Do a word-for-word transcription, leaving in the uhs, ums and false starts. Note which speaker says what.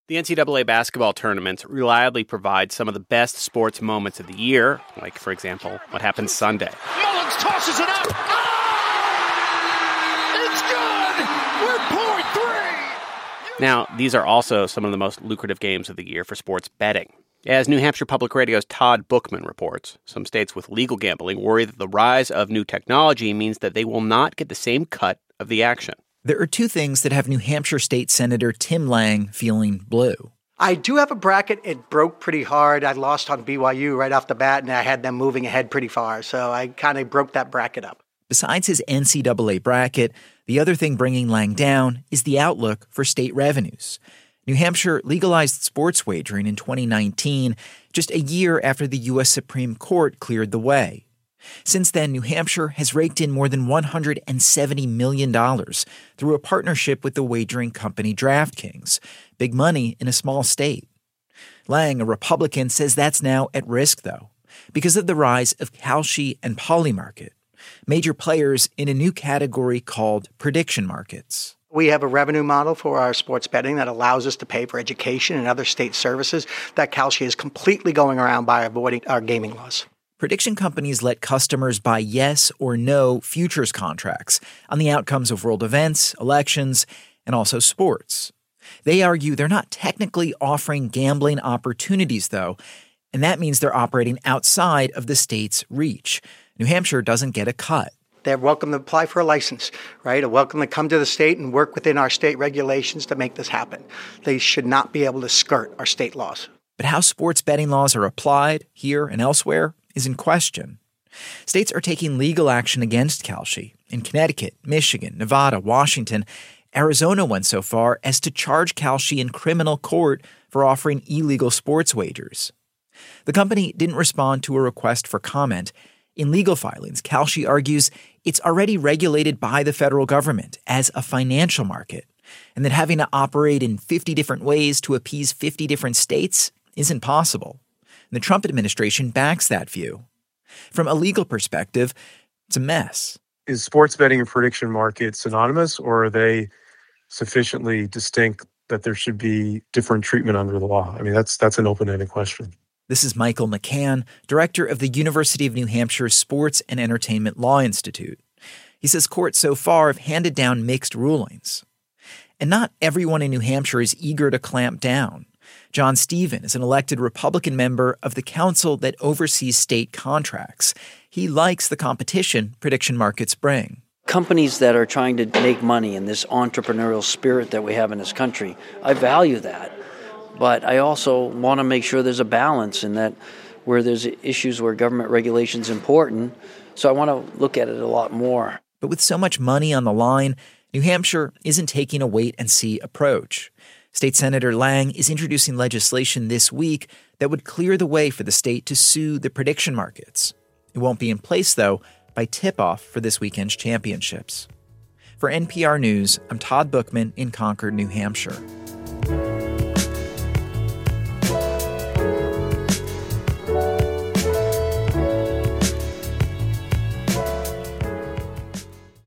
Speaker 1: The N C double A basketball tournaments reliably provide some of the best sports moments of the year, like, for example, what happened Sunday.
Speaker 2: Mullins tosses it up. Oh! It's good! We're point three!
Speaker 1: Now, these are also some of the most lucrative games of the year for sports betting. As New Hampshire Public Radio's Todd Bookman reports, some states with legal gambling worry that the rise of new technology means that they will not get the same cut of the action.
Speaker 3: There are two things that have New Hampshire State Senator Tim Lang feeling blue.
Speaker 4: I do have a bracket. It broke pretty hard. I lost on B Y U right off the bat, and I had them moving ahead pretty far. So I kind of broke that bracket up.
Speaker 3: Besides his N C double A bracket, the other thing bringing Lang down is the outlook for state revenues. New Hampshire legalized sports wagering in twenty nineteen, just a year after the U S Supreme Court cleared the way. Since then, New Hampshire has raked in more than one hundred seventy million dollars through a partnership with the wagering company DraftKings. Big money in a small state. Lang, a Republican, says that's now at risk, though, because of the rise of Kalshi and Polymarket, major players in a new category called prediction markets.
Speaker 4: We have a revenue model for our sports betting that allows us to pay for education and other state services that Kalshi is completely going around by avoiding our gaming laws.
Speaker 3: Prediction companies let customers buy yes or no futures contracts on the outcomes of world events, elections, and also sports. They argue they're not technically offering gambling opportunities, though, and that means they're operating outside of the state's reach. New Hampshire doesn't get a cut.
Speaker 4: They're welcome to apply for a license, right? They're welcome to come to the state and work within our state regulations to make this happen. They should not be able to skirt our state laws.
Speaker 3: But how sports betting laws are applied here and elsewhere is in question. States are taking legal action against Kalshi. In Connecticut, Michigan, Nevada, Washington, Arizona went so far as to charge Kalshi in criminal court for offering illegal sports wagers. The company didn't respond to a request for comment. In legal filings, Kalshi argues it's already regulated by the federal government as a financial market, and that having to operate in fifty different ways to appease fifty different states isn't possible. And the Trump administration backs that view. From a legal perspective, it's a mess.
Speaker 5: Is sports betting and prediction market synonymous, or are they sufficiently distinct that there should be different treatment under the law? I mean, that's that's an open-ended question.
Speaker 3: This is Michael McCann, director of the University of New Hampshire Sports and Entertainment Law Institute. He says courts so far have handed down mixed rulings. And not everyone in New Hampshire is eager to clamp down. John Stephen is an elected Republican member of the council that oversees state contracts. He likes the competition prediction markets bring.
Speaker 6: Companies that are trying to make money in this entrepreneurial spirit that we have in this country, I value that. But I also want to make sure there's a balance in that where there's issues where government regulation is important. So I want to look at it a lot more.
Speaker 3: But with so much money on the line, New Hampshire isn't taking a wait-and-see approach. State Senator Lang is introducing legislation this week that would clear the way for the state to sue the prediction markets. It won't be in place, though, by tip-off for this weekend's championships. For N P R News, I'm Todd Bookman in Concord, New Hampshire.